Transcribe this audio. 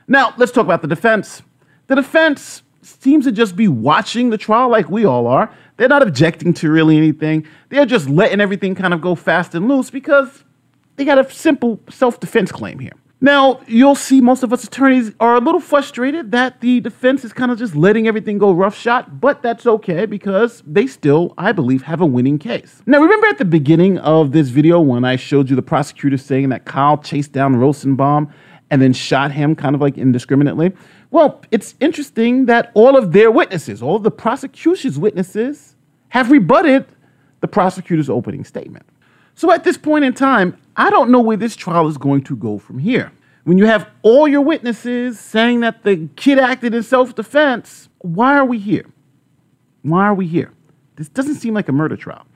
Now, let's talk about the defense. The defense seems to just be watching the trial like we all are. They're not objecting to really anything. They're just letting everything kind of go fast and loose because they got a simple self-defense claim here. Now, you'll see most of us attorneys are a little frustrated that the defense is kind of just letting everything go roughshod, but that's okay because they still, I believe, have a winning case. Now, remember at the beginning of this video when I showed you the prosecutor saying that Kyle chased down Rosenbaum and then shot him kind of like indiscriminately? Well, it's interesting that all of their witnesses, all of the prosecution's witnesses, have rebutted the prosecutor's opening statement. So at this point in time, I don't know where this trial is going to go from here. When you have all your witnesses saying that the kid acted in self-defense, why are we here? Why are we here? This doesn't seem like a murder trial.